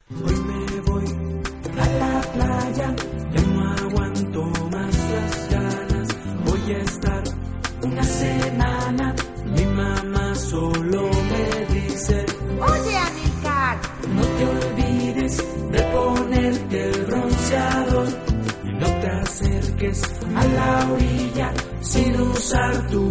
Hoy me voy a la playa, ya no aguanto más las ganas. Voy a estar una semana, mi mamá solo me dice: Oye, Amilcar, no te olvides de ponerte el bronceador y no te acerques a la orilla sin usar tu